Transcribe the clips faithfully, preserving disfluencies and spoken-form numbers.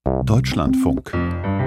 Deutschlandfunk.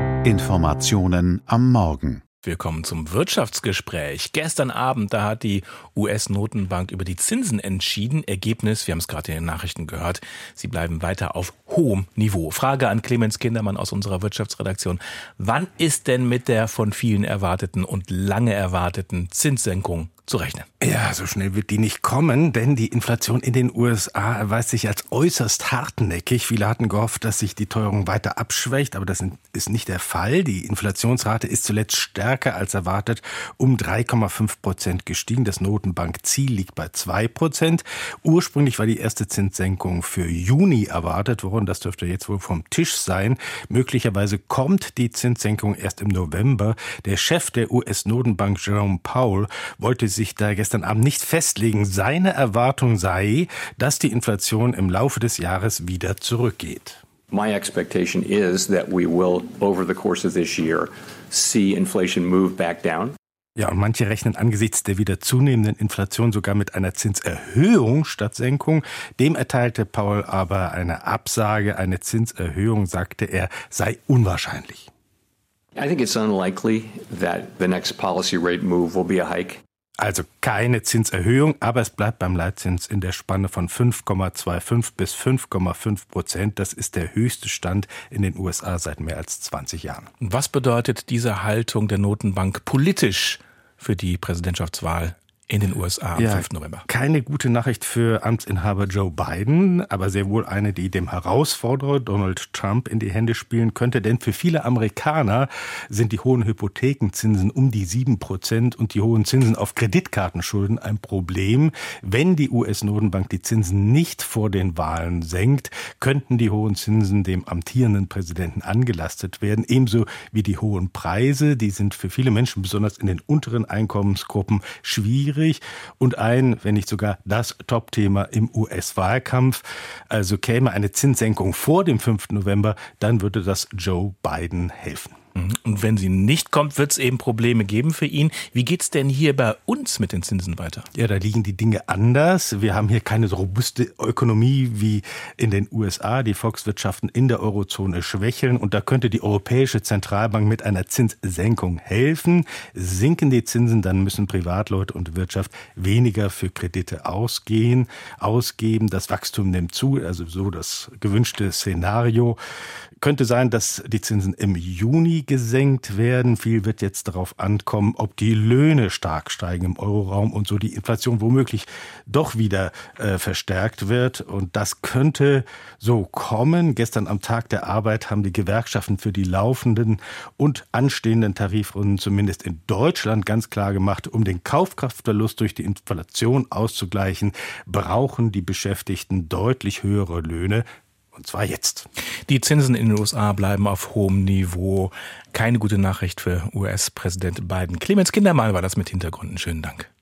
Informationen am Morgen. Willkommen zum Wirtschaftsgespräch. Gestern Abend, da hat die U S-Notenbank über die Zinsen entschieden. Ergebnis, wir haben es gerade in den Nachrichten gehört, sie bleiben weiter auf hohem Niveau. Frage an Clemens Kindermann aus unserer Wirtschaftsredaktion. Wann ist denn mit der von vielen erwarteten und lange erwarteten Zinssenkung zu rechnen? Ja, so schnell wird die nicht kommen, denn die Inflation in den U S A erweist sich als äußerst hartnäckig. Viele hatten gehofft, dass sich die Teuerung weiter abschwächt, aber das ist nicht der Fall. Die Inflationsrate ist zuletzt stärker als erwartet um drei Komma fünf Prozent gestiegen. Das Notenbankziel liegt bei zwei Prozent. Ursprünglich war die erste Zinssenkung für Juni erwartet worden. Das dürfte jetzt wohl vom Tisch sein. Möglicherweise kommt die Zinssenkung erst im November. Der Chef der U S-Notenbank, Jerome Powell, wollte sich da gestern Abend nicht festlegen. Seine Erwartung sei, dass die Inflation im Laufe des Jahres wieder zurückgeht. My expectation is that we will, over the course of this year, see inflation move back down. Ja, und manche rechnen angesichts der wieder zunehmenden Inflation sogar mit einer Zinserhöhung statt Senkung. Dem erteilte Powell aber eine Absage. Eine Zinserhöhung, sagte er, sei unwahrscheinlich. I think it's unlikely that the next policy rate move will be a hike. Also keine Zinserhöhung, aber es bleibt beim Leitzins in der Spanne von fünf Komma fünfundzwanzig bis fünf Komma fünf Prozent. Das ist der höchste Stand in den U S A seit mehr als zwanzig Jahren. Was bedeutet diese Haltung der Notenbank politisch für die Präsidentschaftswahl in den U S A am ja, fünften November? Keine gute Nachricht für Amtsinhaber Joe Biden, aber sehr wohl eine, die dem Herausforderer Donald Trump in die Hände spielen könnte. Denn für viele Amerikaner sind die hohen Hypothekenzinsen um die sieben Prozent und die hohen Zinsen auf Kreditkartenschulden ein Problem. Wenn die U S-Notenbank die Zinsen nicht vor den Wahlen senkt, könnten die hohen Zinsen dem amtierenden Präsidenten angelastet werden. Ebenso wie die hohen Preise, die sind für viele Menschen, besonders in den unteren Einkommensgruppen, schwierig. Und ein, wenn nicht sogar das Top-Thema im U S-Wahlkampf. Also käme eine Zinssenkung vor dem fünften November, dann würde das Joe Biden helfen. Und wenn sie nicht kommt, wird es eben Probleme geben für ihn. Wie geht's denn hier bei uns mit den Zinsen weiter? Ja, da liegen die Dinge anders. Wir haben hier keine so robuste Ökonomie wie in den U S A. Die Volkswirtschaften in der Eurozone schwächeln und da könnte die Europäische Zentralbank mit einer Zinssenkung helfen. Sinken die Zinsen, dann müssen Privatleute und Wirtschaft weniger für Kredite ausgehen, ausgeben. Das Wachstum nimmt zu, also so das gewünschte Szenario. Könnte sein, dass die Zinsen im Juni gesenkt werden. Viel wird jetzt darauf ankommen, ob die Löhne stark steigen im Euroraum und so die Inflation womöglich doch wieder äh, verstärkt wird. Und das könnte so kommen. Gestern am Tag der Arbeit haben die Gewerkschaften für die laufenden und anstehenden Tarifrunden zumindest in Deutschland ganz klar gemacht, um den Kaufkraftverlust durch die Inflation auszugleichen, brauchen die Beschäftigten deutlich höhere Löhne. Und zwar jetzt. Die Zinsen in den U S A bleiben auf hohem Niveau. Keine gute Nachricht für U S-Präsident Biden. Clemens Kindermann war das mit Hintergründen. Schönen Dank.